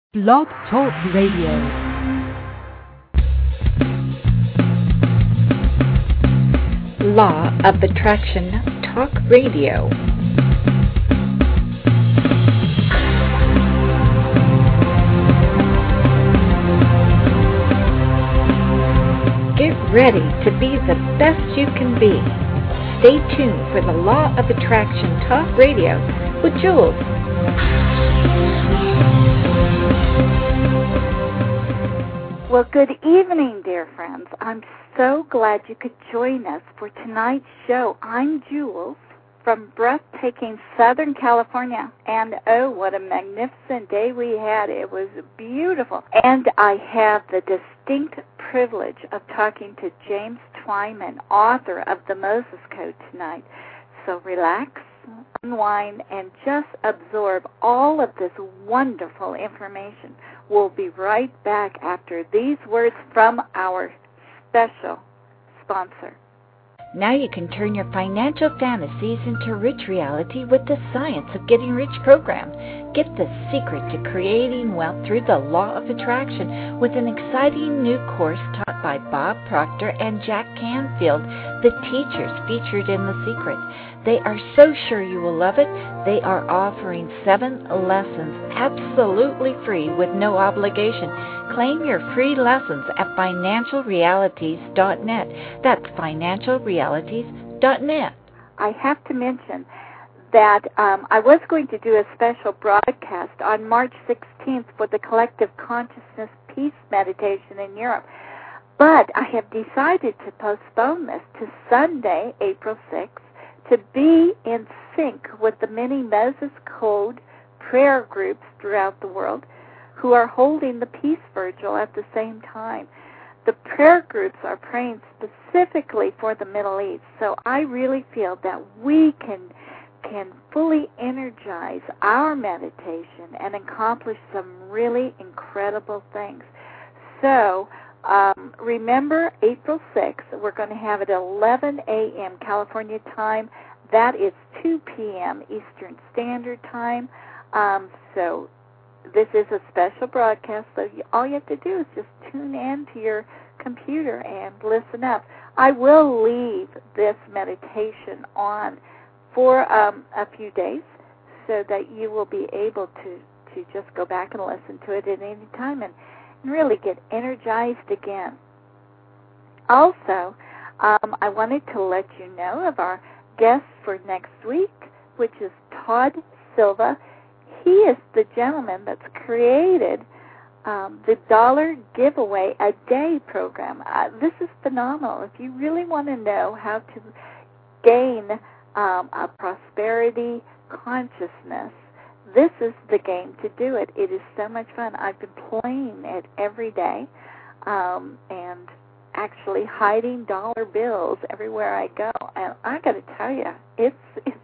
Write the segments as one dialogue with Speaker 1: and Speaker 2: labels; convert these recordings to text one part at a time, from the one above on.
Speaker 1: Blog Talk Radio.
Speaker 2: Law of Attraction Talk Radio. Get ready to be the best you can be. Stay tuned for the Law of Attraction Talk Radio with Jules.
Speaker 3: Well, good evening, dear friends. I'm so glad you could join us for tonight's show. I'm Jules from breathtaking Southern California, and oh, what a magnificent day we had. It was beautiful. And I have the distinct privilege of talking to James Twyman, author of The Moses Code, tonight. So relax, unwind, and just absorb all of this wonderful information. We'll be right back after these words from our special sponsor.
Speaker 2: Now you can turn your financial fantasies into rich reality with the Science of Getting Rich program. Get the secret to creating wealth through the law of attraction with an exciting new course taught by Bob Proctor and Jack Canfield, the teachers featured in The Secret. They are so sure you will love it. They are offering 7 lessons absolutely free with no obligation. Claim your free lessons at financialrealities.net. That's financialrealities.net.
Speaker 3: I have to mention that I was going to do a special broadcast on March 16th for the Collective Consciousness Peace Meditation in Europe, but I have decided to postpone this to Sunday, April 6th, to be in sync with the many Moses Code prayer groups throughout the world who are holding the Peace Vigil at the same time. The prayer groups are praying specifically for the Middle East, so I really feel that we can fully energize our meditation and accomplish some really incredible things. So remember, April 6th, we're going to have it at 11 a.m. California time. That is 2 p.m. Eastern Standard Time. So this is a special broadcast, so all you have to do is just tune in to your computer and listen up. I will leave this meditation on for a few days so that you will be able to just go back and listen to it at any time and really get energized again. Also, I wanted to let you know of our guest for next week, which is Todd Silva. He is the gentleman that's created the $1 Giveaway a Day program. This is phenomenal. If you really want to know how to gain a prosperity consciousness, this is the game to do it. It is so much fun. I've been playing it every day and actually hiding dollar bills everywhere I go. And I got to tell you, it's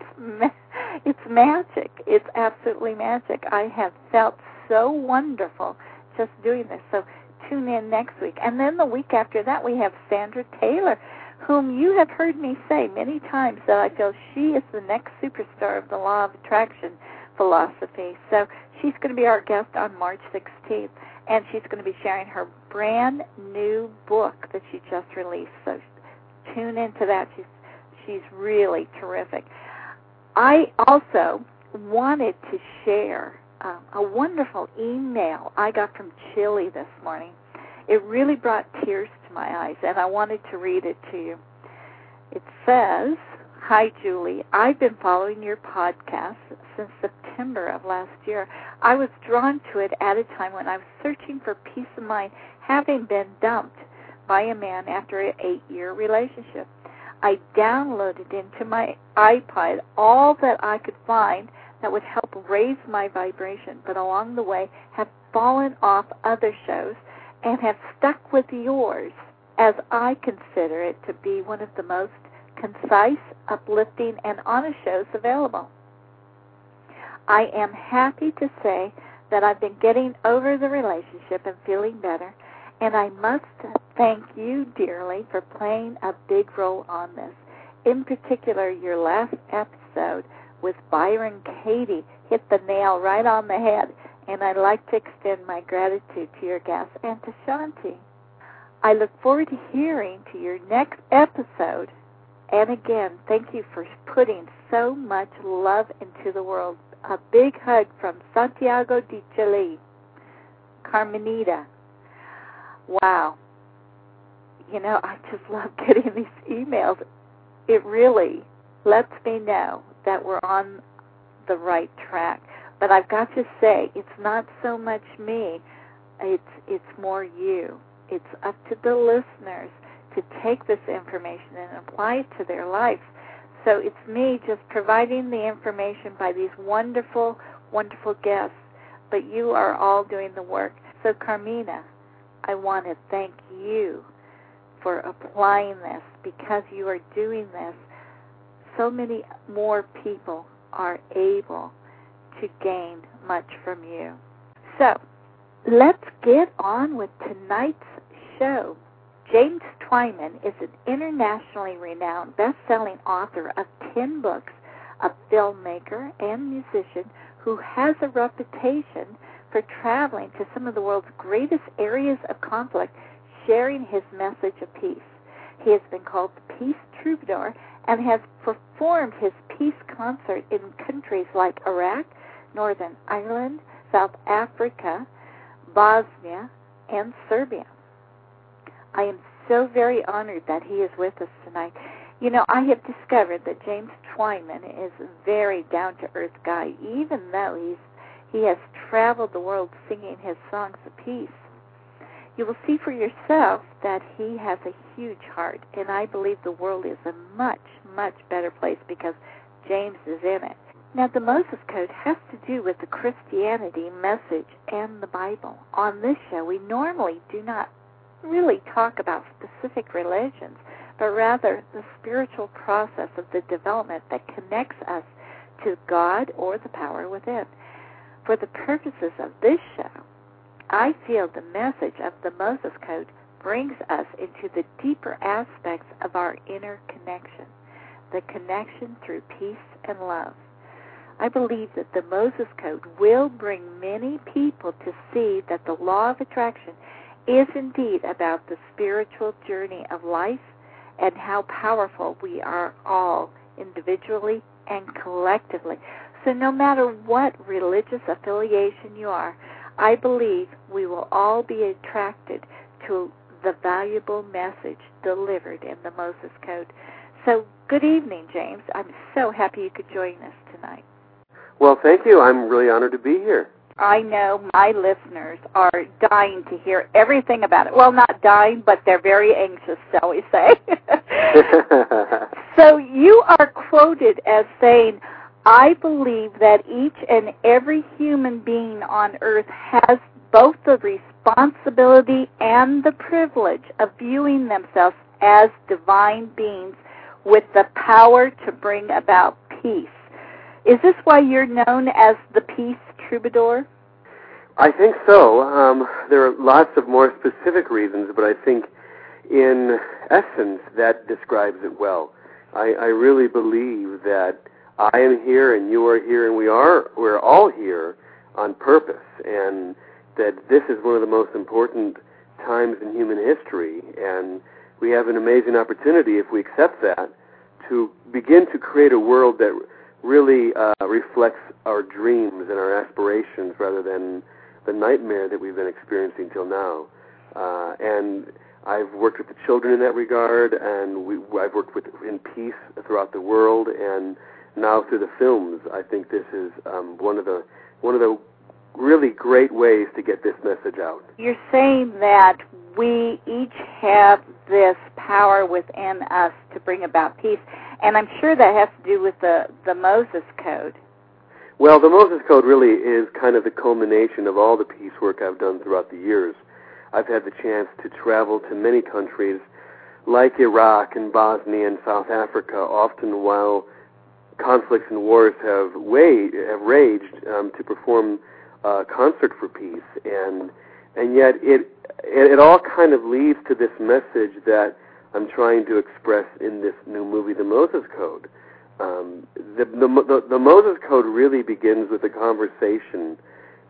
Speaker 3: magic. It's absolutely magic. I have felt so wonderful just doing this. So tune in next week. And then the week after that, we have Sandra Taylor, whom you have heard me say many times that I feel she is the next superstar of the law of attraction philosophy. So she's going to be our guest on March 16th, and she's going to be sharing her brand new book that she just released. So tune into that. She's really terrific. I also wanted to share a wonderful email I got from Chile this morning. It really brought tears to my eyes, and I wanted to read it to you. It says, "Hi, Julie. I've been following your podcast since September of last year. I was drawn to it at a time when I was searching for peace of mind, having been dumped by a man after an 8-year relationship. I downloaded into my iPod all that I could find that would help raise my vibration, but along the way have fallen off other shows and have stuck with yours, as I consider it to be one of the most concise, uplifting, and honest shows available. I am happy to say that I've been getting over the relationship and feeling better, and I must thank you dearly for playing a big role on this. In particular, your last episode with Byron Katie hit the nail right on the head. and I'd like to extend my gratitude to your guests and to Shanti. I look forward to hearing to your next episode. And again, thank you for putting so much love into the world. A big hug from Santiago de Chile, Carmenita. Wow. You know, I just love getting these emails. It really lets me know that we're on the right track. But I've got to say, it's not so much me. It's more you. It's up to the listeners to take this information and apply it to their lives. So it's me just providing the information by these wonderful, wonderful guests, but you are all doing the work. So Carmina, I want to thank you for applying this. Because you are doing this, so many more people are able to gain much from you. So let's get on with tonight's show. James Twyman is an internationally renowned best-selling author of 10 books, a filmmaker and musician who has a reputation for traveling to some of the world's greatest areas of conflict, sharing his message of peace. He has been called the Peace Troubadour and has performed his peace concert in countries like Iraq, Northern Ireland, South Africa, Bosnia, and Serbia. I am so very honored that he is with us tonight. You know, I have discovered that James Twyman is a very down-to-earth guy, even though he has traveled the world singing his songs of peace. You will see for yourself that he has a huge heart, and I believe the world is a much, much better place because James is in it. Now, the Moses Code has to do with the Christianity message and the Bible. On this show, we normally do not really talk about specific religions, but rather the spiritual process of the development that connects us to God or the power within. For the purposes of this show, I feel the message of the Moses Code brings us into the deeper aspects of our inner connection, the connection through peace and love. I believe that the Moses Code will bring many people to see that the law of attraction is indeed about the spiritual journey of life and how powerful we are all individually and collectively. So no matter what religious affiliation you are, I believe we will all be attracted to the valuable message delivered in the Moses Code. So good evening, James. I'm so happy you could join us tonight.
Speaker 4: Well, thank you. I'm really honored to be here.
Speaker 3: I know my listeners are dying to hear everything about it. Well, not dying, but they're very anxious, shall we say. So you are quoted as saying, I believe that each and every human being on earth has both the responsibility and the privilege of viewing themselves as divine beings with the power to bring about peace. Is this why you're known as the Peace Troubadour?
Speaker 4: I think so. There are lots of more specific reasons, but I think in essence that describes it well. I really believe that I am here and you are here and we're all here on purpose, and that this is one of the most important times in human history, and we have an amazing opportunity, if we accept that, to begin to create a world that really reflects our dreams and our aspirations rather than the nightmare that we've been experiencing till now. And I've worked with the children in that regard, and I've worked in peace throughout the world, and now through the films. I think this is one of the really great ways to get this message out.
Speaker 3: You're saying that we each have this power within us to bring about peace, and I'm sure that has to do with the Moses Code.
Speaker 4: Well, the Moses Code really is kind of the culmination of all the peace work I've done throughout the years. I've had the chance to travel to many countries like Iraq and Bosnia and South Africa, often while conflicts and wars have raged, to perform concert for peace, and yet it all kind of leads to this message that I'm trying to express in this new movie, The Moses Code. The Moses Code really begins with a conversation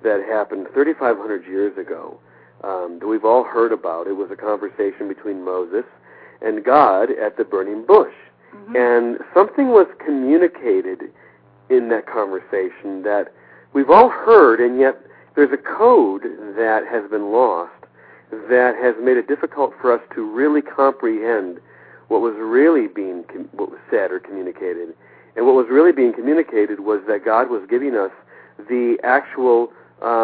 Speaker 4: that happened 3,500 years ago that we've all heard about. It was a conversation between Moses and God at the burning bush. Mm-hmm. And something was communicated in that conversation that we've all heard, and yet there's a code that has been lost that has made it difficult for us to really comprehend what was really being what was said or communicated. And what was really being communicated was that God was giving us the actual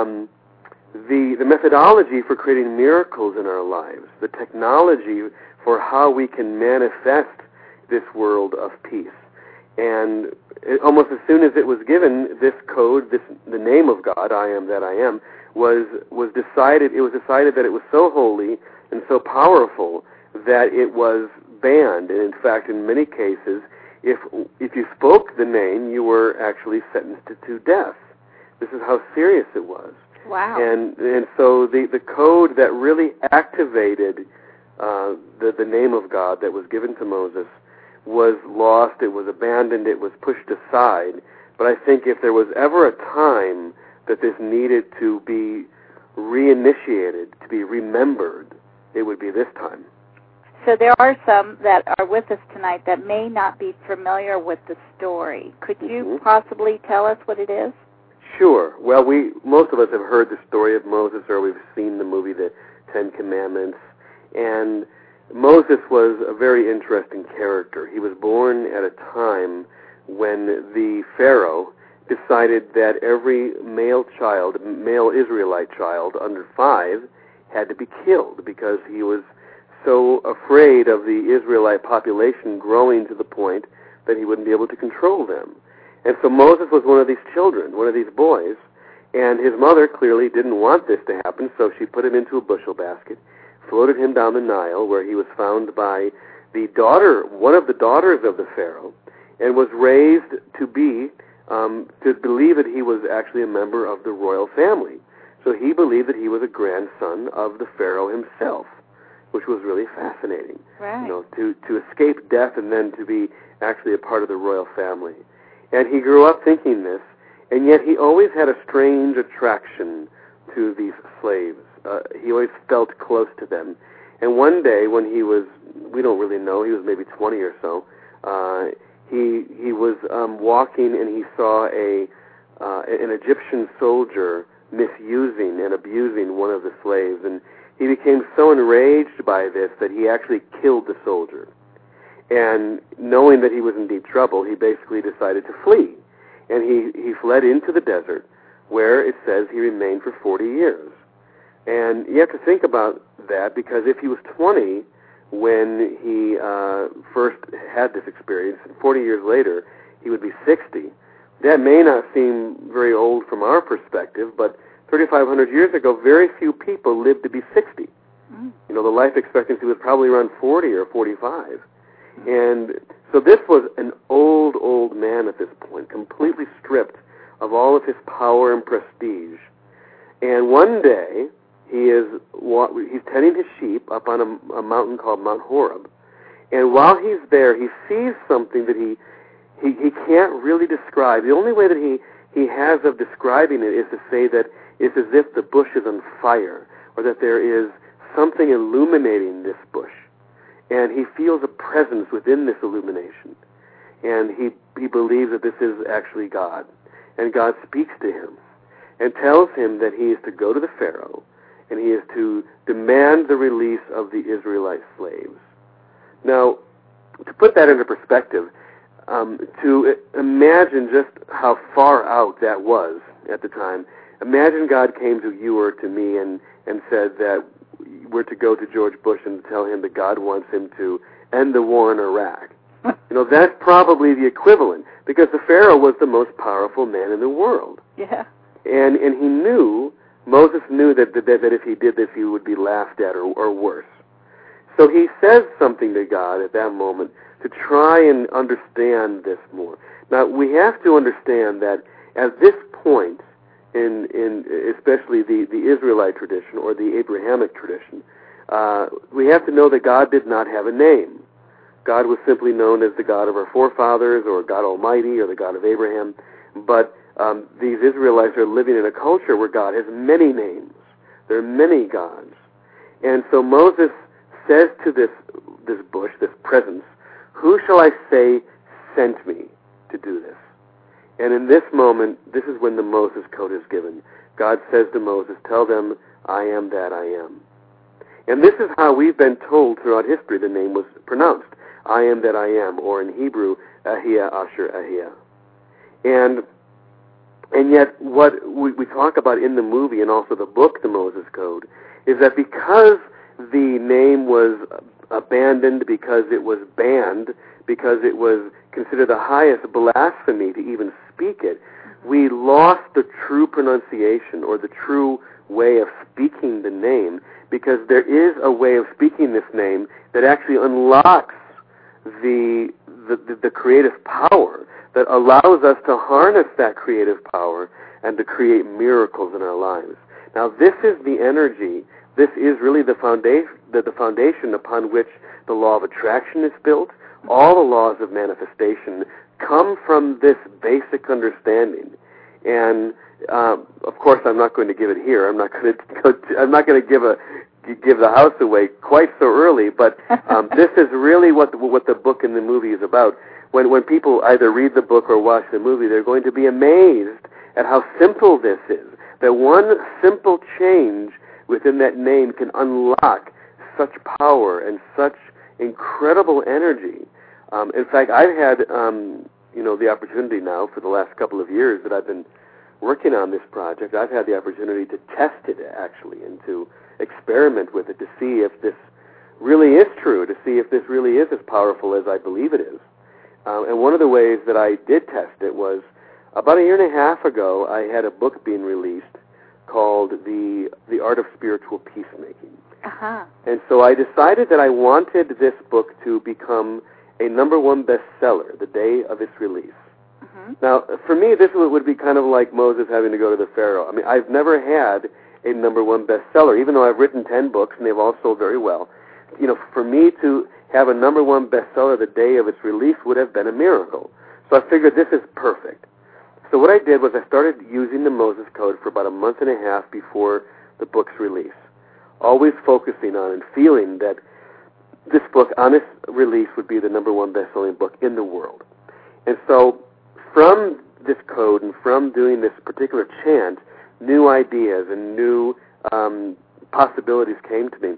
Speaker 4: the methodology for creating miracles in our lives, the technology for how we can manifest this world of peace. And almost as soon as it was given, this code, the name of God, I am that I am, was decided. It was decided that it was so holy and so powerful that it was banned. And in fact, in many cases, if you spoke the name, you were actually sentenced to death. This is how serious it was.
Speaker 3: Wow.
Speaker 4: And so the code that really activated the name of God that was given to Moses was lost, it was abandoned, it was pushed aside. But I think if there was ever a time that this needed to be reinitiated, to be remembered, it would be this time.
Speaker 3: So there are some that are with us tonight that may not be familiar with the story. Could you possibly tell us what it is?
Speaker 4: Sure. Well, most of us have heard the story of Moses, or we've seen the movie The Ten Commandments. And Moses was a very interesting character. He was born at a time when the Pharaoh decided that every male Israelite child under 5 had to be killed because he was so afraid of the Israelite population growing to the point that he wouldn't be able to control them. And so Moses was one of these children, one of these boys, and his mother clearly didn't want this to happen, so she put him into a bushel basket, floated him down the Nile, where he was found by one of the daughters of the Pharaoh, and was raised to believe that he was actually a member of the royal family. So he believed that he was a grandson of the Pharaoh himself, which was really fascinating.
Speaker 3: Right.
Speaker 4: To escape death and then to be actually a part of the royal family. And he grew up thinking this, and yet he always had a strange attraction to these slaves. He always felt close to them. And one day when he was, we don't really know, he was maybe 20 or so, he was walking and he saw an Egyptian soldier misusing and abusing one of the slaves. And he became so enraged by this that he actually killed the soldier. And knowing that he was in deep trouble, he basically decided to flee. And he fled into the desert, where it says he remained for 40 years. And you have to think about that, because if he was 20 when he first had this experience, and 40 years later he would be 60, that may not seem very old from our perspective, but 3,500 years ago, very few people lived to be 60. Mm. The life expectancy was probably around 40 or 45. And so this was an old man at this point, completely stripped of all of his power and prestige. And one day, he's tending his sheep up on a mountain called Mount Horeb. And while he's there, he sees something that he can't really describe. The only way that he has of describing it is to say that it's as if the bush is on fire, or that there is something illuminating this bush. And he feels a presence within this illumination. And he believes that this is actually God. And God speaks to him and tells him that he is to go to the Pharaoh and he is to demand the release of the Israelite slaves. Now, to put that into perspective, to imagine just how far out that was at the time, imagine God came to you or to me and said that we're to go to George Bush and tell him that God wants him to end the war in Iraq. That's probably the equivalent, because the Pharaoh was the most powerful man in the world.
Speaker 3: Yeah.
Speaker 4: And Moses knew that if he did this, he would be laughed at or worse. So he says something to God at that moment to try and understand this more. Now, we have to understand that at this point, in especially the Israelite tradition or the Abrahamic tradition, we have to know that God did not have a name. God was simply known as the God of our forefathers, or God Almighty, or the God of Abraham. But these Israelites are living in a culture where God has many names. There are many gods. And so Moses says to this bush, this presence, "Who shall I say sent me to do this?" And in this moment, this is when the Moses Code is given. God says to Moses, "Tell them, I am that I am." And this is how we've been told throughout history the name was pronounced. I am that I am, or in Hebrew, Ahia Asher Ahia. And yet what we talk about in the movie and also the book, The Moses Code, is that because the name was abandoned, because it was banned, because it was considered the highest blasphemy to even speak it, we lost the true pronunciation or the true way of speaking the name, because there is a way of speaking this name that actually unlocks the creative power that allows us to harness that creative power and to create miracles in our lives. Now, this is the energy. This is really the foundation upon which the law of attraction is built. All the laws of manifestation come from this basic understanding. And of course, I'm not going to give it here. I'm not going to give the house away quite so early. But this is really what the book and the movie is about. When people either read the book or watch the movie, they're going to be amazed at how simple this is. That one simple change within that name can unlock such power and such incredible energy. In fact, I've had the opportunity now for the last couple of years that I've been working on this project. I've had the opportunity to test it actually and to experiment with it to see if this really is true, to see if this really is as powerful as I believe it is. And one of the ways that I did test it was about a year and a half ago. I had a book being released called The Art of Spiritual Peacemaking.
Speaker 3: Uh-huh.
Speaker 4: And so I decided that I wanted this book to become a #1 bestseller the day of its release.
Speaker 3: Mm-hmm.
Speaker 4: Now, for me, this would be kind of like Moses having to go to the Pharaoh. I mean, I've never had a #1 bestseller, even though I've written 10 books and they've all sold very well. For me to have a #1 bestseller the day of its release would have been a miracle. So I figured this is perfect. So what I did was I started using the Moses Code for about a month and a half before the book's release, always focusing on and feeling that this book, on its release, would be the #1 best-selling book in the world. And so from this code and from doing this particular chant, new ideas and new possibilities came to me.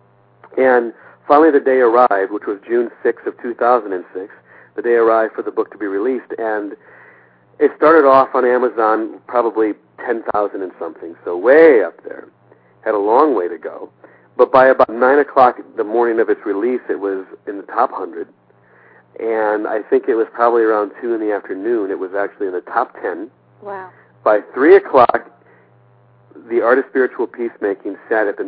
Speaker 4: And finally the day arrived, which was June 6th of 2006. The day arrived for the book to be released, and it started off on Amazon probably 10,000 and something, so way up there. Had a long way to go. But by about 9 o'clock the morning of its release, it was in the top 100. And I think it was probably around 2 in the afternoon, it was actually in the top 10.
Speaker 3: Wow.
Speaker 4: By 3 o'clock, The Art of Spiritual Peacemaking sat at the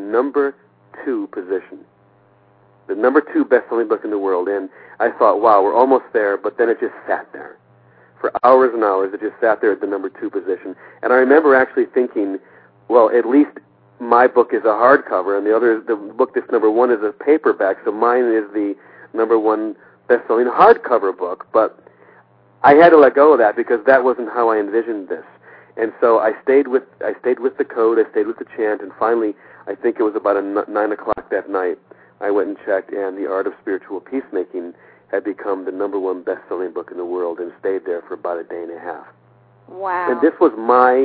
Speaker 4: #2 position. The #2 best-selling book in the world. And I thought, wow, we're almost there, but then it just sat there. For hours and hours, it just sat there at the #2 position. And I remember actually thinking, well, at least my book is a hardcover, and the book that's #1 is a paperback, so mine is the #1 best-selling hardcover book. But I had to let go of that because that wasn't how I envisioned this. And so I stayed with the code, I stayed with the chant, and finally, I think it was about 9 o'clock that night, I went and checked, and The Art of Spiritual Peacemaking had become the #1 best-selling book in the world and stayed there for about a day and a half.
Speaker 3: Wow.
Speaker 4: And this was my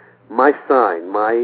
Speaker 4: sign, my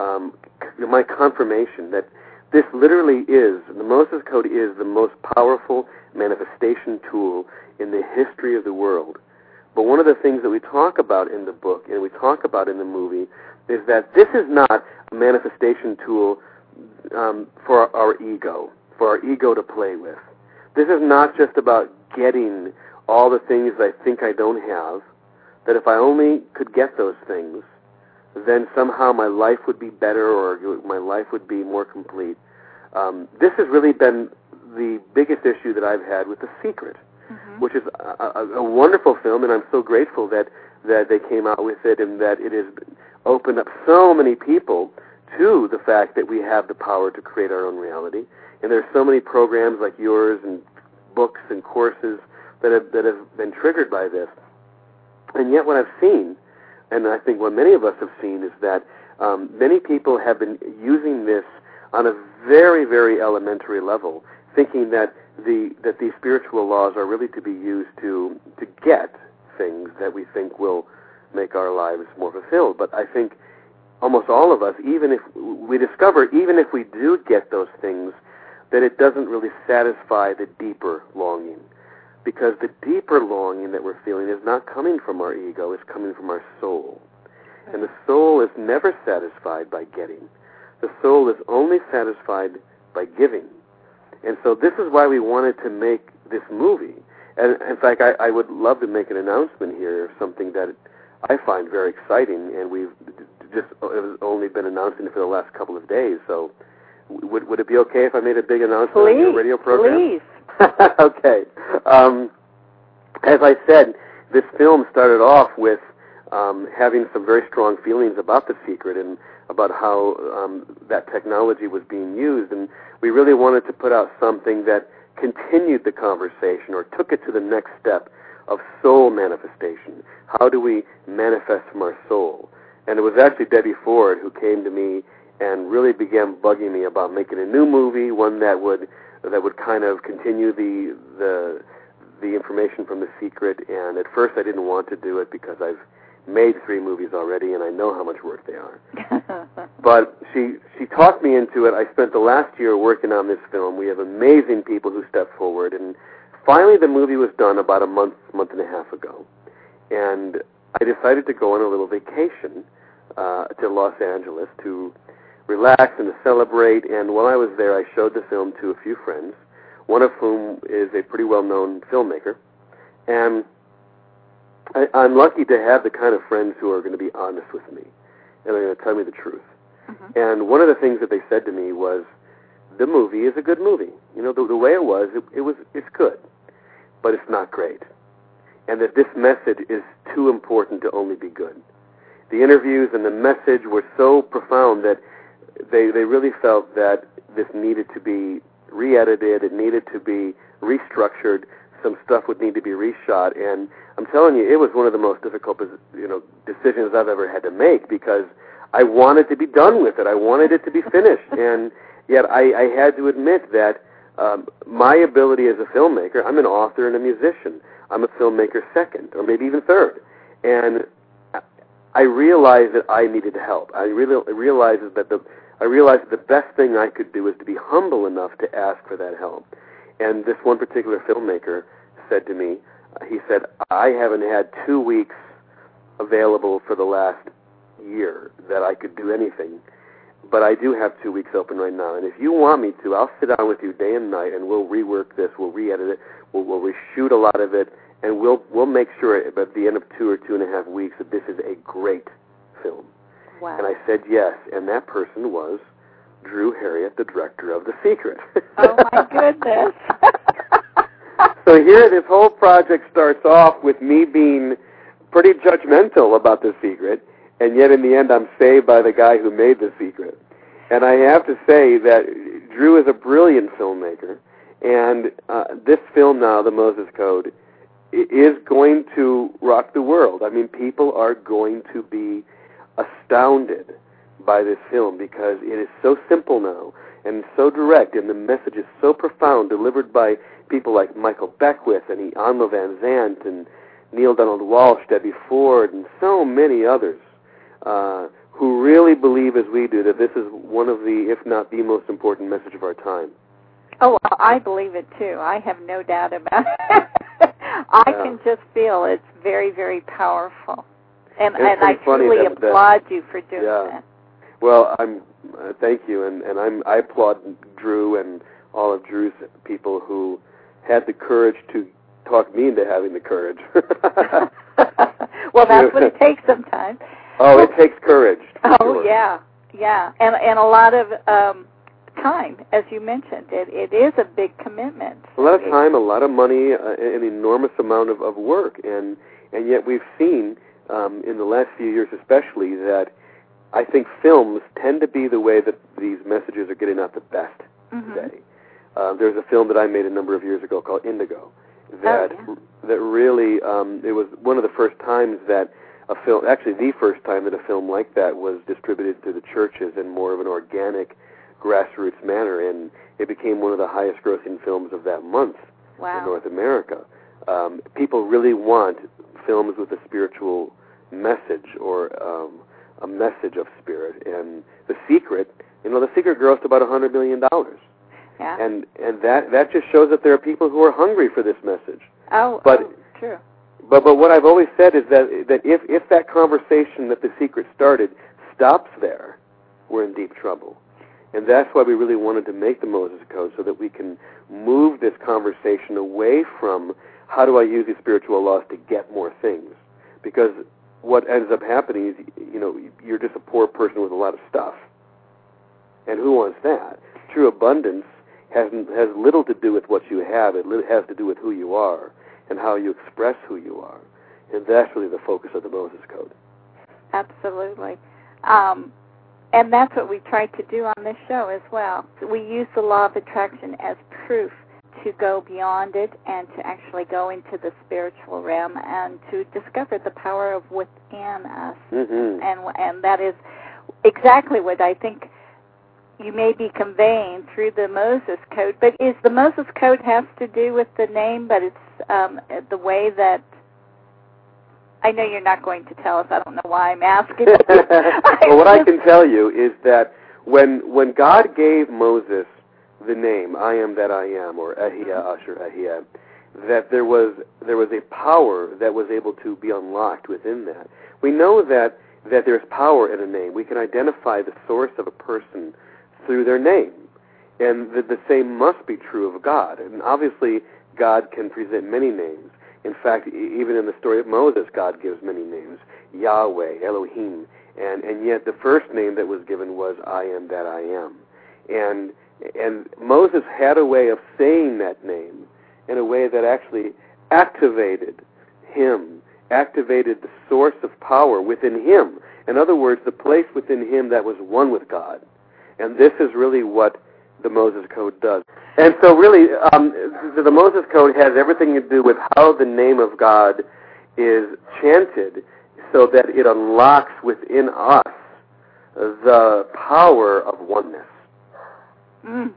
Speaker 4: confirmation that this literally is, the Moses Code is the most powerful manifestation tool in the history of the world. But one of the things that we talk about in the book and we talk about in the movie is that this is not a manifestation tool for our ego to play with. This is not just about getting all the things I think I don't have, that if I only could get those things, then somehow my life would be better or my life would be more complete. This has really been the biggest issue that I've had with The Secret, which is a wonderful film, and I'm so grateful that they came out with it and that it has opened up so many people to the fact that we have the power to create our own reality. And there's so many programs like yours and books and courses that have been triggered by this. And yet what I've seen and I think what many of us have seen is that many people have been using this on a very, very elementary level, thinking that these spiritual laws are really to be used to get things that we think will make our lives more fulfilled. But I think almost all of us, even if we do get those things, that it doesn't really satisfy the deeper longing. Because the deeper longing that we're feeling is not coming from our ego, it's coming from our soul. And the soul is never satisfied by getting. The soul is only satisfied by giving. And so this is why we wanted to make this movie. And in fact, I would love to make an announcement here of something that I find very exciting, and we've just only been announcing it for the last couple of days. So would it be okay if I made a big announcement on your radio program?
Speaker 3: Please.
Speaker 4: Okay. As I said, this film started off with having some very strong feelings about The Secret and about how that technology was being used, and we really wanted to put out something that continued the conversation or took it to the next step of soul manifestation. How do we manifest from our soul? And it was actually Debbie Ford who came to me and really began bugging me about making a new movie, one that would kind of continue the information from The Secret. And at first I didn't want to do it because I've made 3 movies already and I know how much work they are. But she talked me into it. I spent the last year working on this film. We have amazing people who stepped forward, and finally the movie was done about a month and a half ago. And I decided to go on a little vacation to Los Angeles to relax and to celebrate. And while I was there, I showed the film to a few friends, one of whom is a pretty well-known filmmaker. And I'm lucky to have the kind of friends who are going to be honest with me and are going to tell me the truth. Mm-hmm. And one of the things that they said to me was, the movie is a good movie. You know, the way it was, it's good, but it's not great. And that this message is too important to only be good. The interviews and the message were so profound that they really felt that this needed to be re-edited, it needed to be restructured, some stuff would need to be reshot, and I'm telling you, it was one of the most difficult decisions I've ever had to make, because I wanted to be done with it. I wanted it to be finished, and yet I had to admit that my ability as a filmmaker, I'm an author and a musician. I'm a filmmaker second, or maybe even third, and I realized that I needed help. I realized that the best thing I could do is to be humble enough to ask for that help. And this one particular filmmaker said to me, he said, I haven't had 2 weeks available for the last year that I could do anything, but I do have 2 weeks open right now. And if you want me to, I'll sit down with you day and night, and we'll rework this, we'll re-edit it, we'll reshoot a lot of it, and we'll make sure at the end of 2 or 2.5 weeks that this is a great film.
Speaker 3: Wow.
Speaker 4: And I said yes, and that person was Drew Harriet, the director of The Secret.
Speaker 3: Oh, my goodness.
Speaker 4: So here this whole project starts off with me being pretty judgmental about The Secret, and yet in the end I'm saved by the guy who made The Secret. And I have to say that Drew is a brilliant filmmaker, and this film now, The Moses Code, is going to rock the world. I mean, people are going to be astounded by this film because it is so simple now and so direct, and the message is so profound, delivered by people like Michael Beckwith and Ianlo Van Zandt and Neil Donald Walsh, Debbie Ford, and so many others who really believe, as we do, that this is one of the, if not the most important message of our time.
Speaker 3: Oh, I believe it too. I have no doubt about it. I can just feel it's very, very powerful. And I truly applaud you for doing that.
Speaker 4: Well, thank you, and I applaud Drew and all of Drew's people who had the courage to talk me into having the courage.
Speaker 3: Well, that's what it takes sometimes.
Speaker 4: Oh, it takes courage.
Speaker 3: Oh,
Speaker 4: sure.
Speaker 3: yeah, and a lot of time, as you mentioned. It is a big commitment.
Speaker 4: A lot of time, a lot of money, an enormous amount of work, and yet we've seen in the last few years especially that I think films tend to be the way that these messages are getting out the best today. There's a film that I made a number of years ago called Indigo that really, it was one of the first times that a film, actually the first time that a film like that was distributed to the churches in more of an organic, grassroots manner, and it became one of the highest grossing films of that month in North America. People really want films with a spiritual message or a message of spirit. And The Secret, The Secret grossed about $100 million.
Speaker 3: Yeah.
Speaker 4: And that just shows that there are people who are hungry for this message.
Speaker 3: True.
Speaker 4: But what I've always said is that if that conversation that The Secret started stops there, we're in deep trouble. And that's why we really wanted to make the Moses Code, so that we can move this conversation away from how do I use these spiritual laws to get more things. Because what ends up happening is, you're just a poor person with a lot of stuff. And who wants that? True abundance has little to do with what you have. It has to do with who you are and how you express who you are. And that's really the focus of the Moses Code.
Speaker 3: Absolutely. And that's what we tried to do on this show as well. We use the law of attraction as proof to go beyond it and to actually go into the spiritual realm and to discover the power of within us.
Speaker 4: Mm-hmm.
Speaker 3: And that is exactly what I think you may be conveying through the Moses Code. But is the Moses Code has to do with the name, but it's the way that, I know you're not going to tell us. I don't know why I'm asking.
Speaker 4: Well, what I can tell you is that when God gave Moses the name, I am that I am, or Ahia Asher Ahia, that there was a power that was able to be unlocked within that. We know that there's power in a name. We can identify the source of a person through their name. And the same must be true of God. And obviously, God can present many names. In fact, even in the story of Moses, God gives many names, Yahweh, Elohim, and yet the first name that was given was I am that I am. And Moses had a way of saying that name in a way that actually activated him, activated the source of power within him. In other words, the place within him that was one with God. And this is really what the Moses Code does. And so really, the Moses Code has everything to do with how the name of God is chanted so that it unlocks within us the power of oneness.
Speaker 3: Mm.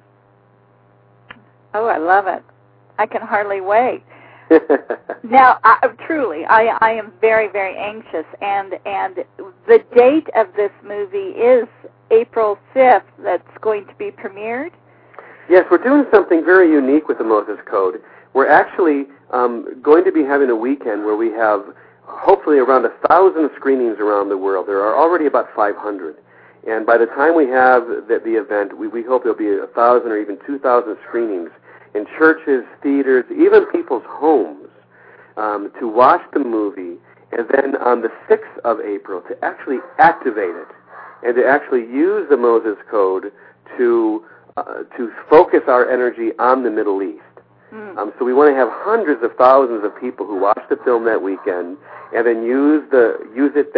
Speaker 3: Oh, I love it. I can hardly wait. Now, truly, I am very, very anxious, and the date of this movie is April 5th. That's going to be premiered.
Speaker 4: Yes, we're doing something very unique with the Moses Code. We're actually going to be having a weekend where we have hopefully around 1,000 screenings around the world. There are already about 500. And by the time we have the event, we hope there'll be 1,000 or even 2,000 screenings in churches, theaters, even people's homes to watch the movie. And then on the 6th of April to actually activate it and to actually use the Moses Code to focus our energy on the Middle East. So we want to have hundreds of thousands of people who watch the film that weekend and then use it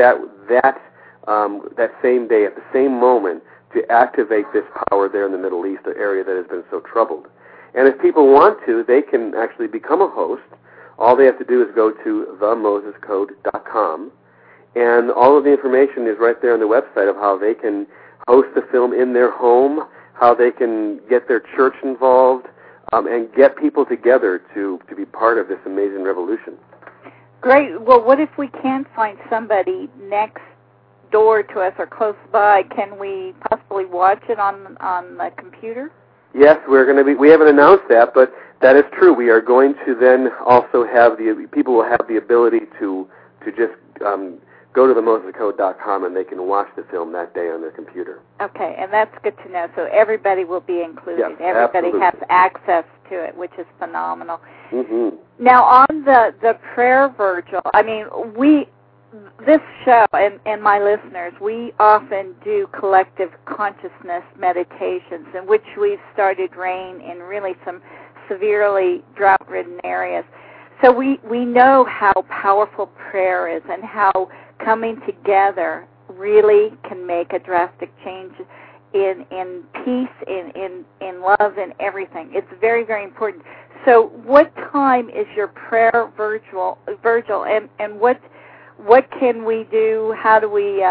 Speaker 4: that same day at the same moment to activate this power there in the Middle East, the area that has been so troubled. And if people want to, they can actually become a host. All they have to do is go to themosescode.com, and all of the information is right there on the website of how they can host the film in their home, how they can get their church involved, and get people together to be part of this amazing revolution.
Speaker 3: Great. Well, what if we can't find somebody next door to us or close by? Can we possibly watch it on the computer?
Speaker 4: Yes, we haven't announced that, but that is true. We are going to then also have people will have the ability to just go to themosescode.com and they can watch the film that day on their computer. Okay,
Speaker 3: and that's good to know. So everybody will be included.
Speaker 4: Yes,
Speaker 3: everybody
Speaker 4: absolutely.
Speaker 3: has access to it, which is phenomenal.
Speaker 4: Mm-hmm.
Speaker 3: Now, on the prayer Virgil, I mean, this show and my listeners, we often do collective consciousness meditations in which we've started rain in really some severely drought-ridden areas. So we know how powerful prayer is and how coming together really can make a drastic change in peace, in love, in everything. It's very, very important. So what time is your prayer Virgil, and what what can we do? How do we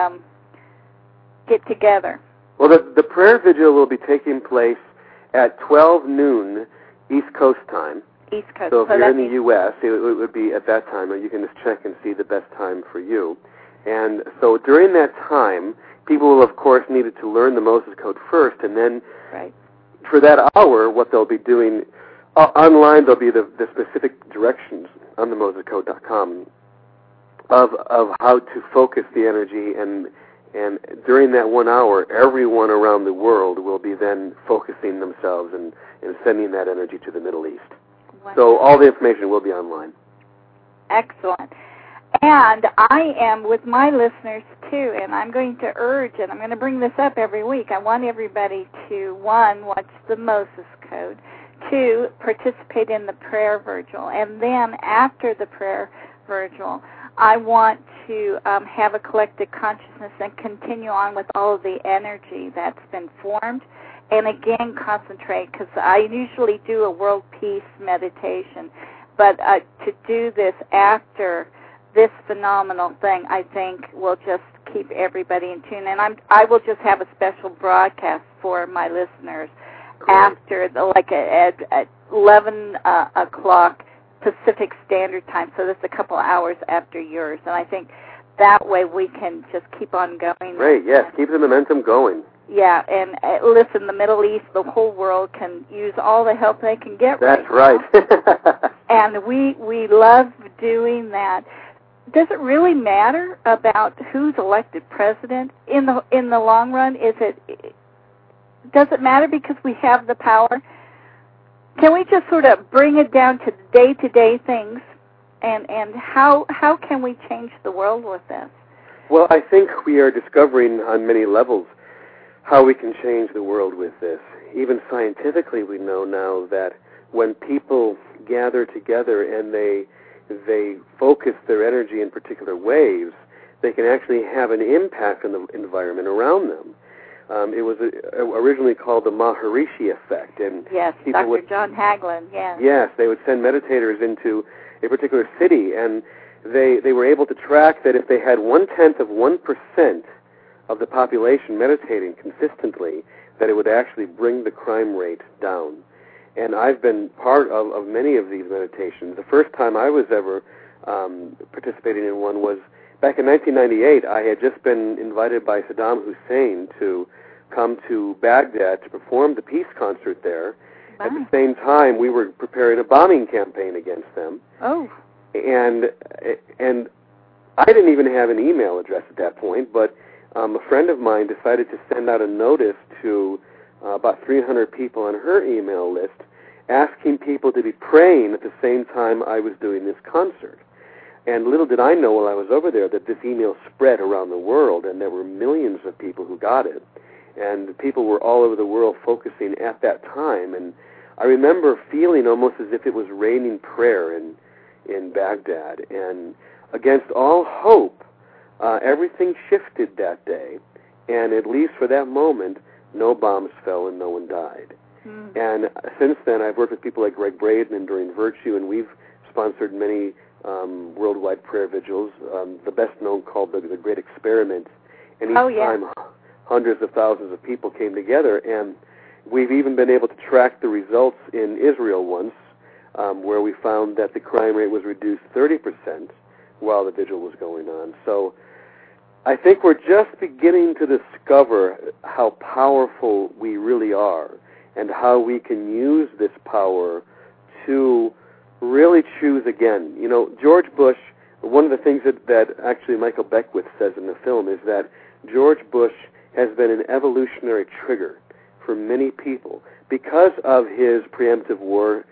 Speaker 3: get together?
Speaker 4: Well, the prayer vigil will be taking place at 12 noon East Coast time.
Speaker 3: East Coast.
Speaker 4: So if you're in the U.S., it would be at that time, or you can just check and see the best time for you. And so during that time, people will, of course, need to learn the Moses Code first, and then for that hour, what they'll be doing, online there'll be the specific directions on the MosesCode.com of how to focus the energy, and during that 1 hour, everyone around the world will be then focusing themselves and sending that energy to the Middle East. So all the information will be online.
Speaker 3: Excellent. And I am with my listeners, too, and I'm going to urge, and I'm going to bring this up every week, I want everybody to, 1, watch the Moses Code, 2, participate in the prayer vigil, and then after the prayer vigil, I want to have a collective consciousness and continue on with all of the energy that's been formed, and again concentrate, because I usually do a world peace meditation, but to do this after this phenomenal thing, I think will just keep everybody in tune. And I will just have a special broadcast for my listeners after, at 11 o'clock Pacific Standard Time, so that's a couple hours after yours. And I think that way we can just keep on going.
Speaker 4: Great, yes, keep the momentum going.
Speaker 3: Yeah, and listen, the Middle East, the whole world can use all the help they can get.
Speaker 4: That's
Speaker 3: right. And we love doing that. Does it really matter about who's elected president in the long run? Does it matter because we have the power? Can we just sort of bring it down to day-to-day things, and how can we change the world with this?
Speaker 4: Well, I think we are discovering on many levels how we can change the world with this. Even scientifically, we know now that when people gather together and they focus their energy in particular ways, they can actually have an impact on the environment around them. It was originally called the Maharishi effect. And
Speaker 3: yes, Dr. John Hagelin, yes.
Speaker 4: Yes, they would send meditators into a particular city, and they were able to track that if they had 0.1% of the population meditating consistently, that it would actually bring the crime rate down. And I've been part of many of these meditations. The first time I was ever participating in one was back in 1998. I had just been invited by Saddam Hussein to come to Baghdad to perform the peace concert there. Wow. At the same time, we were preparing a bombing campaign against them.
Speaker 3: Oh.
Speaker 4: And I didn't even have an email address at that point, but a friend of mine decided to send out a notice to about 300 people on her email list, asking people to be praying at the same time I was doing this concert. And little did I know while I was over there that this email spread around the world, and there were millions of people who got it. And people were all over the world focusing at that time. And I remember feeling almost as if it was raining prayer in Baghdad. And against all hope, everything shifted that day. And at least for that moment, no bombs fell and no one died. Mm. And since then, I've worked with people like Greg Braden and Enduring Virtue, and we've sponsored many worldwide prayer vigils, the best known called the Great Experiment. And each time, hundreds of thousands of people came together, and we've even been able to track the results in Israel once, where we found that the crime rate was reduced 30% while the vigil was going on. So I think we're just beginning to discover how powerful we really are and how we can use this power to really choose again. You know, George Bush, one of the things that actually Michael Beckwith says in the film is that George Bush has been an evolutionary trigger for many people. Because of his preemptive war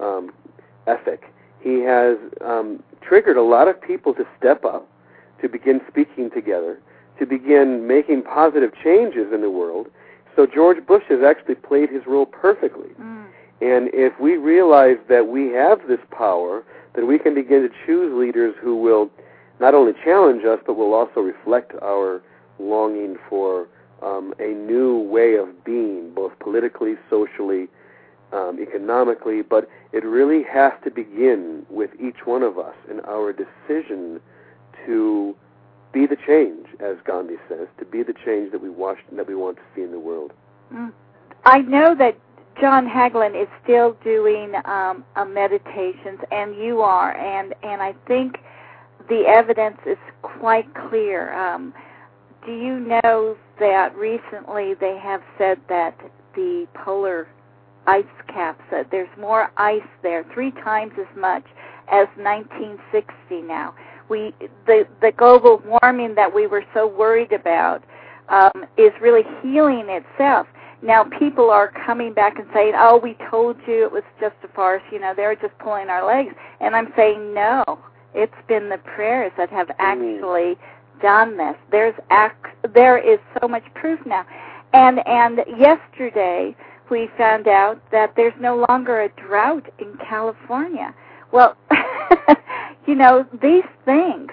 Speaker 4: ethic, he has triggered a lot of people to step up, to begin speaking together, to begin making positive changes in the world. So George Bush has actually played his role perfectly. Mm. And if we realize that we have this power, then we can begin to choose leaders who will not only challenge us, but will also reflect our longing for a new way of being, both politically, socially, economically. But it really has to begin with each one of us and our decision to be the change, as Gandhi says, to be the change that we want to see in the world.
Speaker 3: I know that John Hagelin is still doing meditations, and you are, and I think the evidence is quite clear. Do you know that recently they have said that the polar ice caps, there's more ice there, 3 times as much as 1960 now. The global warming that we were so worried about is really healing itself. Now people are coming back and saying, oh, we told you it was just a farce, they were just pulling our legs. And I'm saying, no, it's been the prayers that have actually done this. There is so much proof now. And yesterday we found out that there's no longer a drought in California. Well, these things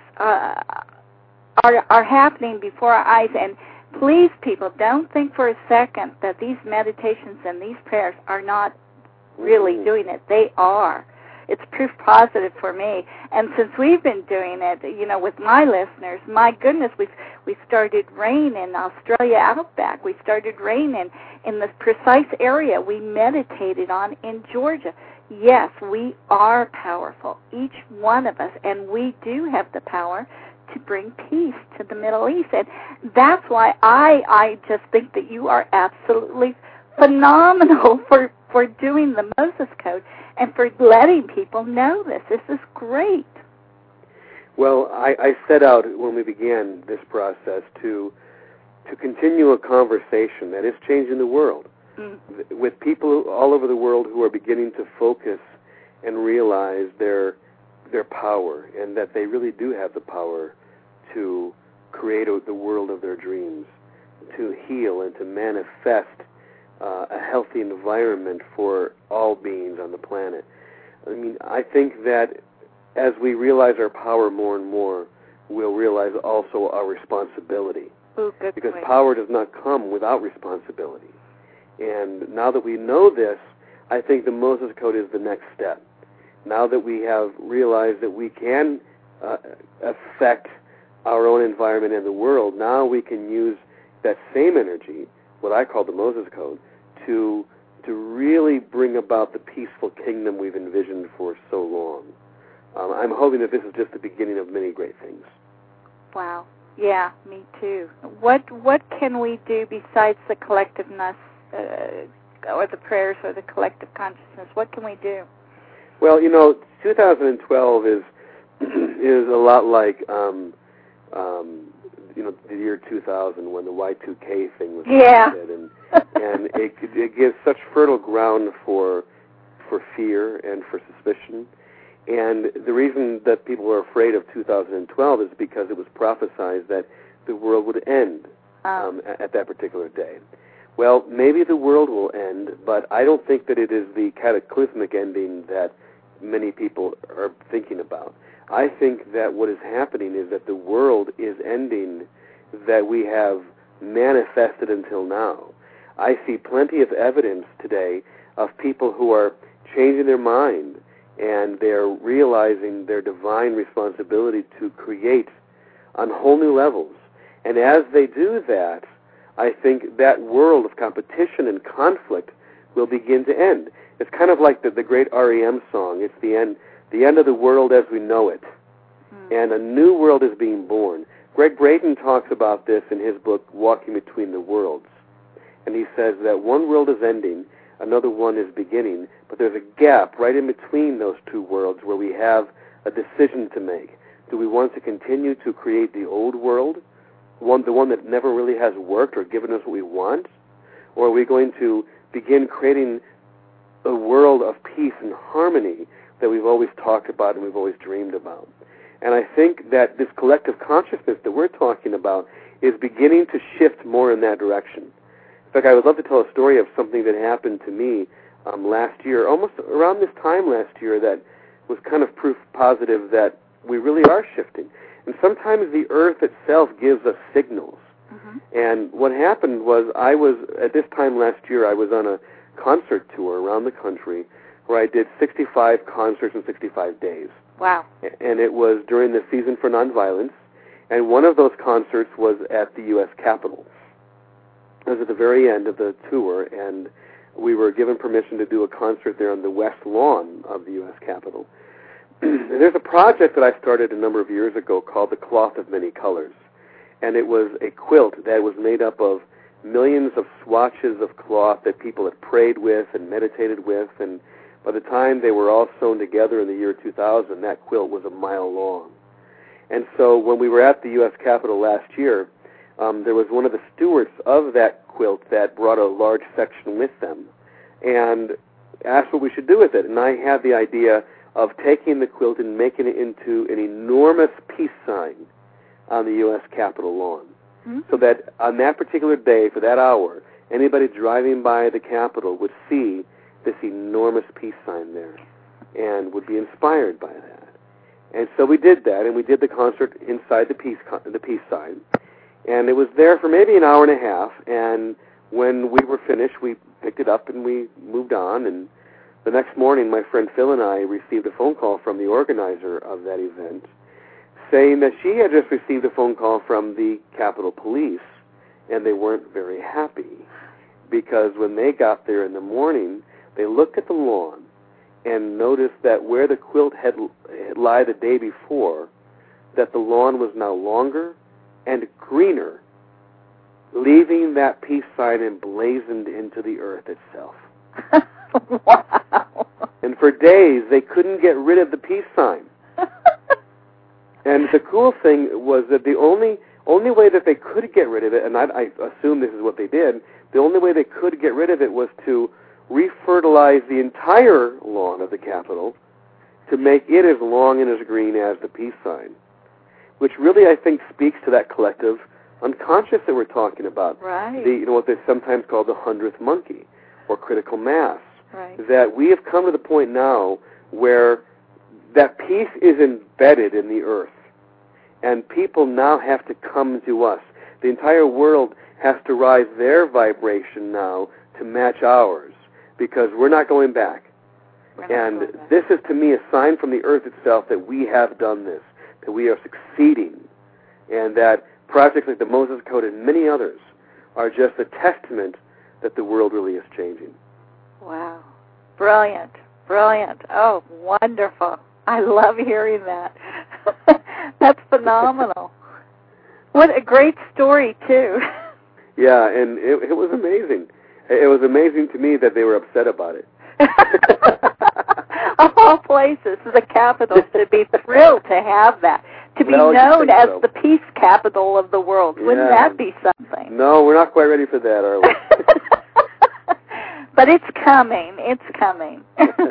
Speaker 3: are happening before our eyes. And please, people, don't think for a second that these meditations and these prayers are not really doing it. They are. It's proof positive for me. And since we've been doing it, with my listeners, my goodness, we started rain in Australia outback. We started rain in the precise area we meditated on in Georgia. Yes, we are powerful, each one of us, and we do have the power to bring peace to the Middle East. And that's why I just think that you are absolutely phenomenal for doing the Moses Code and for letting people know this. This is great.
Speaker 4: Well, I set out when we began this process to continue a conversation that is changing the world with people all over the world who are beginning to focus and realize their power, and that they really do have the power to create the world of their dreams, to heal and to manifest a healthy environment for all beings on the planet. I mean, I think that as we realize our power more and more, we'll realize also our responsibility.
Speaker 3: Ooh, good
Speaker 4: because
Speaker 3: point.
Speaker 4: Power does not come without responsibility. And now that we know this, I think the Moses Code is the next step. Now that we have realized that we can affect our own environment and the world, now we can use that same energy, what I call the Moses Code, to really bring about the peaceful kingdom we've envisioned for so long. I'm hoping that this is just the beginning of many great things.
Speaker 3: Wow. Yeah, me too. What can we do besides the collectiveness, or the prayers, or the collective consciousness? What can we do?
Speaker 4: Well, 2012 is a lot like the year 2000 when the Y2K thing was started, and it gives such fertile ground for fear and for suspicion. And the reason that people are afraid of 2012 is because it was prophesied that the world would end at that particular day. Well, maybe the world will end, but I don't think that it is the cataclysmic ending that many people are thinking about. I think that what is happening is that the world is ending that we have manifested until now. I see plenty of evidence today of people who are changing their mind, and they're realizing their divine responsibility to create on whole new levels. And as they do that, I think that world of competition and conflict will begin to end. It's kind of like the great REM song. It's the end of the world as we know it. And a new world is being born. Greg Brayton talks about this in his book, Walking Between the Worlds. And he says that one world is ending, another one is beginning, but there's a gap right in between those two worlds where we have a decision to make. Do we want to continue to create the old world, the one that never really has worked or given us what we want? Or are we going to begin creating a world of peace and harmony that we've always talked about and we've always dreamed about? And I think that this collective consciousness that we're talking about is beginning to shift more in that direction. In fact, I would love to tell a story of something that happened to me last year, almost around this time last year, that was kind of proof positive that we really are shifting. And sometimes the earth itself gives us signals. And what happened was at this time last year, I was on a concert tour around the country where I did 65 concerts in 65 days.
Speaker 3: Wow.
Speaker 4: And it was during the Season for Nonviolence, and one of those concerts was at the U.S. Capitol. It was at the very end of the tour, and we were given permission to do a concert there on the west lawn of the U.S. Capitol. And there's a project that I started a number of years ago called the Cloth of Many Colors, and it was a quilt that was made up of millions of swatches of cloth that people had prayed with and meditated with, and by the time they were all sewn together in the year 2000, that quilt was a mile long. And so when we were at the U.S. Capitol last year, there was one of the stewards of that quilt that brought a large section with them and asked what we should do with it. And I had the idea of taking the quilt and making it into an enormous peace sign on the U.S. Capitol lawn. Mm-hmm. So that on that particular day, for that hour, anybody driving by the Capitol would see this enormous peace sign there and would be inspired by that. And so we did that, and we did the concert inside the peace sign. And it was there for maybe an hour and a half, and when we were finished, we picked it up and we moved on. And the next morning, my friend Phil and I received a phone call from the organizer of that event saying that she had just received a phone call from the Capitol Police, and they weren't very happy because when they got there in the morning, they looked at the lawn and noticed that where the quilt had lie the day before, that the lawn was now longer and greener, leaving that peace sign emblazoned into the earth itself.
Speaker 3: Wow.
Speaker 4: And for days, they couldn't get rid of the peace sign. And the cool thing was that the only way that they could get rid of it, and I assume this is what they did, the only way they could get rid of it was to refertilize the entire lawn of the Capitol to make it as long and as green as the peace sign, which really, I think, speaks to that collective unconscious that we're talking about.
Speaker 3: Right.
Speaker 4: What they sometimes call the 100th monkey or critical mass.
Speaker 3: Right.
Speaker 4: That we have come to the point now where that peace is embedded in the earth, and people now have to come to us. The entire world has to rise their vibration now to match ours, because we're not going back. And this is, to me, a sign from the earth itself that we have done this, that we are succeeding, and that projects like the Moses Code and many others are just a testament that the world really is changing.
Speaker 3: Wow. Brilliant. Brilliant. Oh, wonderful. I love hearing that. That's phenomenal. What a great story, too.
Speaker 4: Yeah, and it was amazing. It was amazing to me that they were upset about it.
Speaker 3: Of all places, the Capitol should be thrilled to have that, to be known as the peace capital of the world. Wouldn't that be something?
Speaker 4: No, we're not quite ready for that, are we?
Speaker 3: But it's coming. It's coming.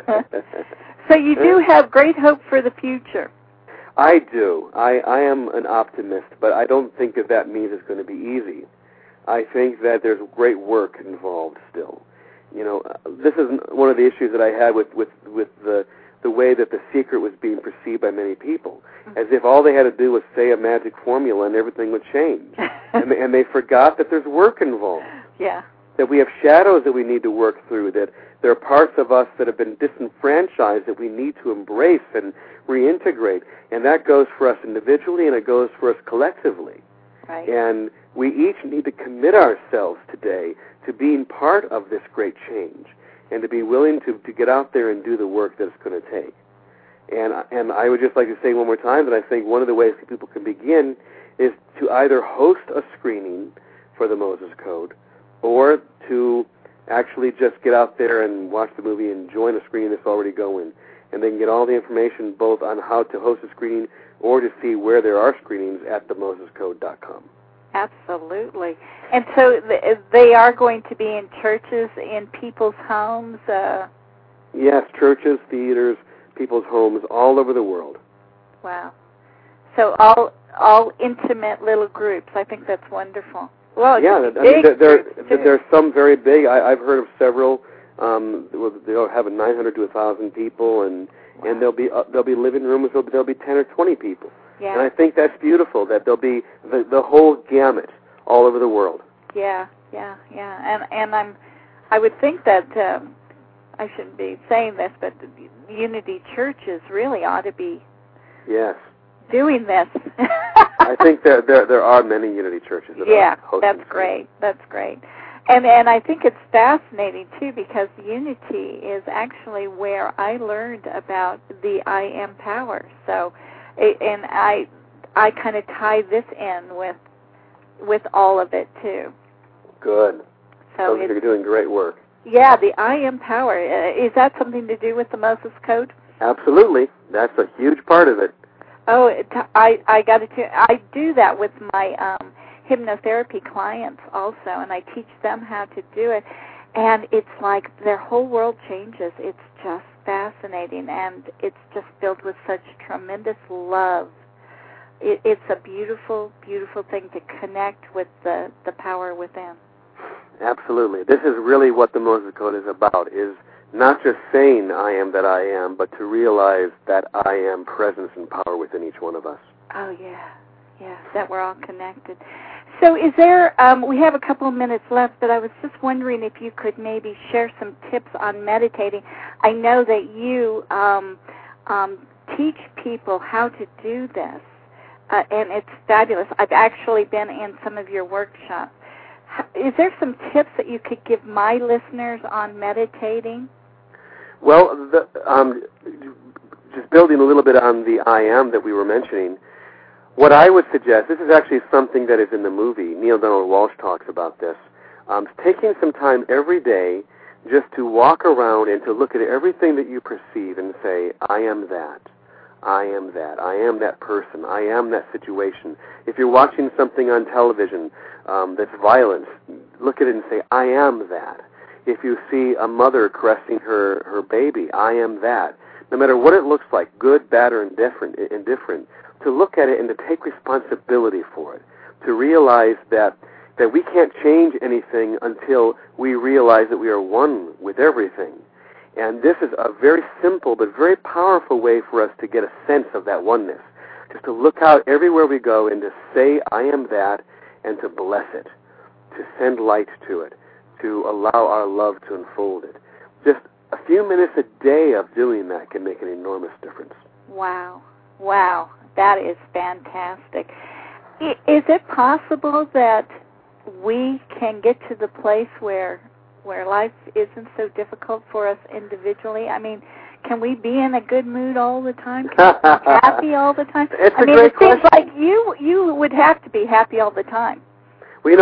Speaker 3: So you do have great hope for the future.
Speaker 4: I do. I am an optimist, but I don't think that means it's going to be easy. I think that there's great work involved still. This is one of the issues that I had with the way that The Secret was being perceived by many people, as if all they had to do was say a magic formula and everything would change. and they forgot that there's work involved.
Speaker 3: Yeah.
Speaker 4: That we have shadows that we need to work through, that there are parts of us that have been disenfranchised that we need to embrace and reintegrate. And that goes for us individually, and it goes for us collectively.
Speaker 3: Right. And
Speaker 4: we each need to commit ourselves today to being part of this great change and to be willing to get out there and do the work that it's going to take. And I would just like to say one more time that I think one of the ways that people can begin is to either host a screening for the Moses Code or to actually just get out there and watch the movie and join a screening that's already going. And they can get all the information both on how to host a screening or to see where there are screenings at themosescode.com.
Speaker 3: Absolutely. And so they are going to be in churches, in people's homes?
Speaker 4: Yes, churches, theaters, people's homes all over the world.
Speaker 3: Wow. So all intimate little groups. I think that's wonderful. Well,
Speaker 4: yeah, there are some very big. I've heard of several. They'll have 900 to 1,000 people, and there'll be living rooms. There'll be 10 or 20 people.
Speaker 3: Yeah.
Speaker 4: And I think that's beautiful. That there'll be the whole gamut all over the world.
Speaker 3: Yeah. And I would think that I shouldn't be saying this, but the Unity churches really ought to be
Speaker 4: Yes.
Speaker 3: doing this.
Speaker 4: I think there are many Unity churches that are hosting.
Speaker 3: That's great. That's great. And I think it's fascinating, too, because Unity is actually where I learned about the I Am power. So, and I kind of tie this in with all of it, too.
Speaker 4: Good.
Speaker 3: So
Speaker 4: you're doing great work.
Speaker 3: Yeah, the I Am power. Is that something to do with the Moses Code?
Speaker 4: Absolutely. That's a huge part of it.
Speaker 3: Oh, I got it. I do that with my hypnotherapy clients also, and I teach them how to do it. And it's like their whole world changes. It's just fascinating, and it's just filled with such tremendous love. It's a beautiful, beautiful thing to connect with the power within.
Speaker 4: Absolutely. This is really what the Moses Code is about, is not just saying I am that I am, but to realize that I am presence and power within each one of us.
Speaker 3: Oh, yeah, that we're all connected. So is there, we have a couple of minutes left, but I was just wondering if you could maybe share some tips on meditating. I know that you teach people how to do this, and it's fabulous. I've actually been in some of your workshops. Is there some tips that you could give my listeners on meditating?
Speaker 4: Well, just building a little bit on the I Am that we were mentioning, what I would suggest, this is actually something that is in the movie. Neale Donald Walsch talks about this. Taking some time every day just to walk around and to look at everything that you perceive and say, I am that. I am that. I am that person. I am that situation. If you're watching something on television that's violence, look at it and say, I am that. If you see a mother caressing her baby, I am that. No matter what it looks like, good, bad, or indifferent, to look at it and to take responsibility for it, to realize that we can't change anything until we realize that we are one with everything. And this is a very simple but very powerful way for us to get a sense of that oneness, just to look out everywhere we go and to say, I am that, and to bless it, to send light to it, to allow our love to unfold it. Just a few minutes a day of doing that can make an enormous difference.
Speaker 3: Wow. That is fantastic. Is it possible that we can get to the place where life isn't so difficult for us individually? I mean, can we be in a good mood all the time? Can we be happy all the time?
Speaker 4: It's a great question.
Speaker 3: Seems like you would have to be happy all the time.
Speaker 4: Well,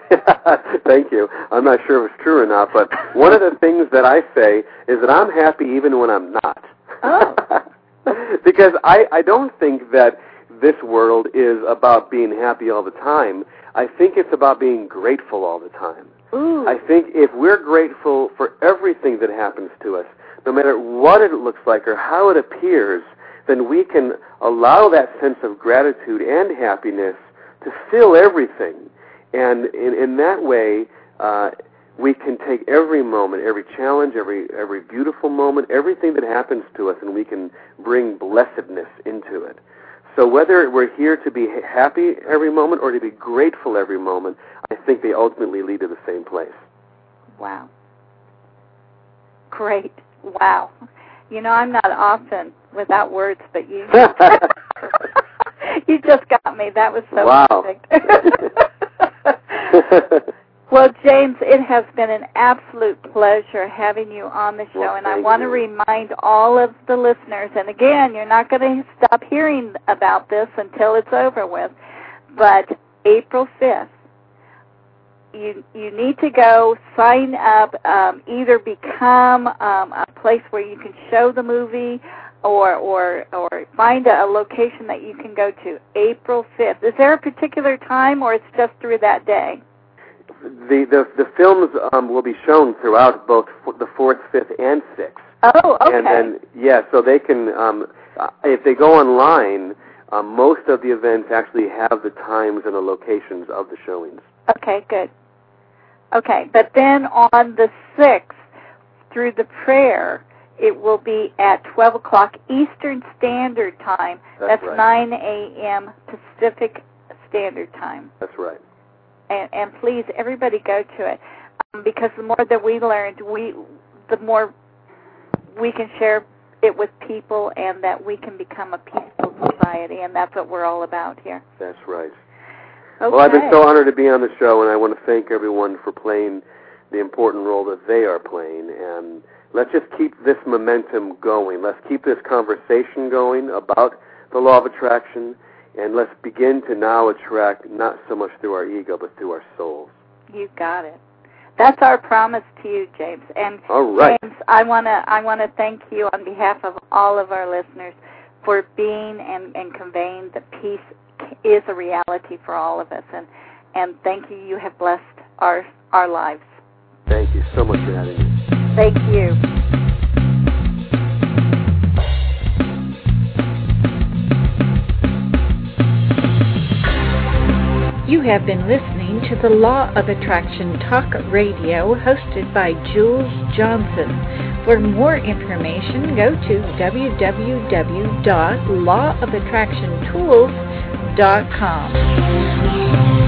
Speaker 4: thank you. I'm not sure if it's true or not, but one of the things that I say is that I'm happy even when I'm not.
Speaker 3: Oh.
Speaker 4: Because I don't think that this world is about being happy all the time. I think it's about being grateful all the time.
Speaker 3: Ooh.
Speaker 4: I think if we're grateful for everything that happens to us, no matter what it looks like or how it appears, then we can allow that sense of gratitude and happiness to fill everything. And in that way, we can take every moment, every challenge, every beautiful moment, everything that happens to us, and we can bring blessedness into it. So whether we're here to be happy every moment or to be grateful every moment, I think they ultimately lead to the same place.
Speaker 3: Wow. Great. Wow. You know, I'm not often without words, but you you just got me. That was so perfect. Well, James, it has been an absolute pleasure having you on the show, and I want to remind all of the listeners, and again, you're not going to stop hearing about this until it's over with, but April 5th, you need to go sign up, either become a place where you can show the movie or find a location that you can go to. April 5th. Is there a particular time, or it's just through that day?
Speaker 4: The films will be shown throughout both the 4th, 5th, and 6th.
Speaker 3: Oh, okay.
Speaker 4: And then, so they can, if they go online, most of the events actually have the times and the locations of the showings.
Speaker 3: Okay, good. Okay, but then on the 6th, through the prayer, it will be at 12 o'clock Eastern Standard Time. That's right. 9 a.m. Pacific Standard Time.
Speaker 4: That's right.
Speaker 3: And please, everybody go to it, because the more that we learn, the more we can share it with people, and that we can become a peaceful society, and that's what we're all about here.
Speaker 4: That's right.
Speaker 3: Okay.
Speaker 4: Well, I've been so honored to be on the show, and I want to thank everyone for playing the important role that they are playing. And let's just keep this momentum going. Let's keep this conversation going about the law of attraction, and let's begin to now attract not so much through our ego, but through our souls.
Speaker 3: You got it. That's our promise to you, James. And
Speaker 4: all right.
Speaker 3: James, I want to thank you on behalf of all of our listeners for being and conveying that peace is a reality for all of us. And thank you. You have blessed our lives.
Speaker 4: Thank you so much for having me.
Speaker 3: Thank you.
Speaker 2: You have been listening to the Law of Attraction Talk Radio, hosted by Jules Johnson. For more information, go to www.lawofattractiontools.com.